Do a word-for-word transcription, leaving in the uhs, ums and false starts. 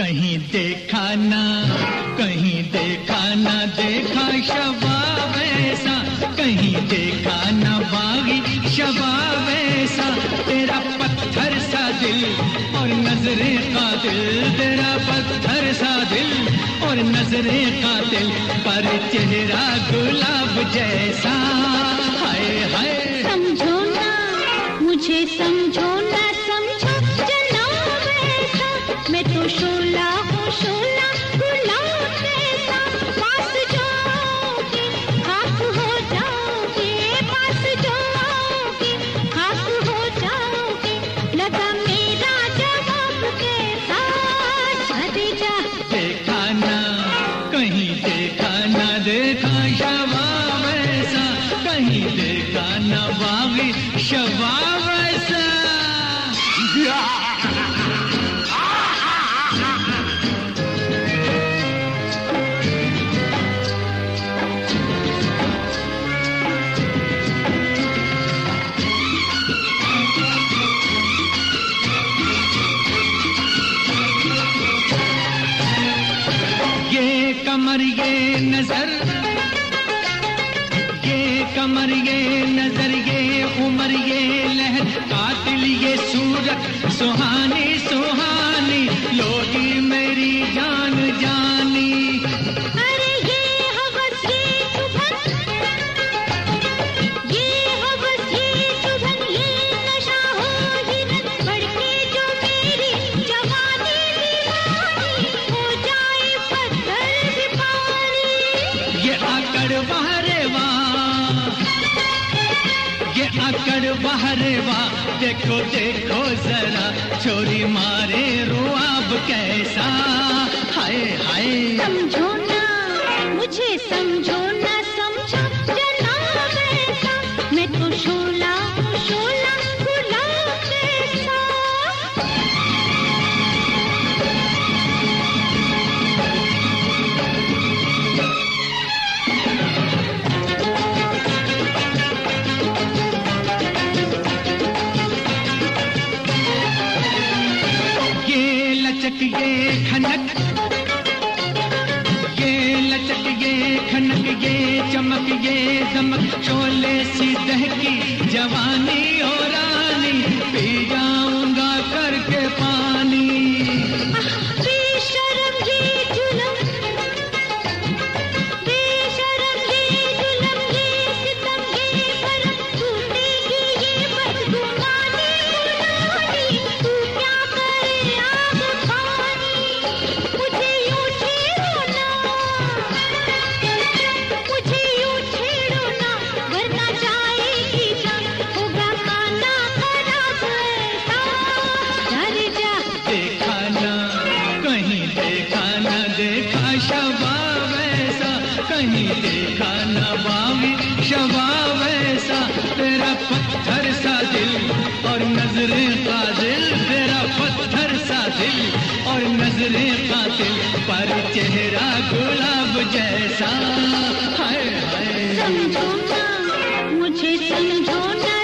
कहीं देखा ना कहीं देखा ना देखा शबाब ऐसा, कहीं देखा ना बागी शबाब ऐसा, तेरा पत्थर सा दिल और नजरे कातिल, तेरा पत्थर सा दिल और नजरे कातिल, पर चेहरा गुलाब जैसा। हाय हाय समझो ना मुझे, समझो ना समझो जनाब ऐसा, मैं तो शोला हूँ शोला गुलाब जैसा। पास जो आओगे खाक हो जाओगे, पास जो आओगे खाक हो जाओगे, लगा मेरा जवाब कैसा। अरे जा देखा ना कहीं देखा ना देखा शबाब ऐसा, कहीं देखा ना बागी शबाब ऐसा। ये कमर ये नजर, ये कमर ये नजर, ये उमर ये लहर, कातिल ये सूरत सुहानी सुहानी, लोगी मेरी जान जानी। अरे ये हवस ये चुभन, ये हवस ये चुभन, ये नशा हो हिरन, बढ़के जो मेरी जवानी दीवानी, हो जाए पत्थर भी पानी। ये आकड़ बहरे वाह, ये आकड़ बहरे वाह, देखो देखो जरा छोरी मारे रुआब कैसा। हाय हाय समझो ना मुझे, समझो ना समझो जनाब ऐसा, मैं तो शोला हूँ शोला गुलाब जैसा। ये लचक ये खनक, ये लचक ये खनक, ये चमक ये दमक, शोले सी दहकी जवानी ओ रानी, पी जाऊंगा करके पानी। बेशरम ये जुलम, बेशरम ये जुलम, ये सितम ये करम, टूटेगी ये बदगुमानी गुलानी, तू क्या करे आग पानी। मुझे यूं छेड़ो ना, मुझे यूं छेड़ो ना, वरना जाएगी जान, होगा खाना खराब ऐसा। डर जा देखा ना कहीं देखा ना देखा शबाब ऐसा, कहीं देखा ना बागी शबाब ऐसा, तेरा पत्थर सा दिल और नजरे कातिल, तेरा पत्थर सा दिल और नजरे कातिल, पर चेहरा गुलाब जैसा। हाय हाय समझो ना मुझे, समझो ना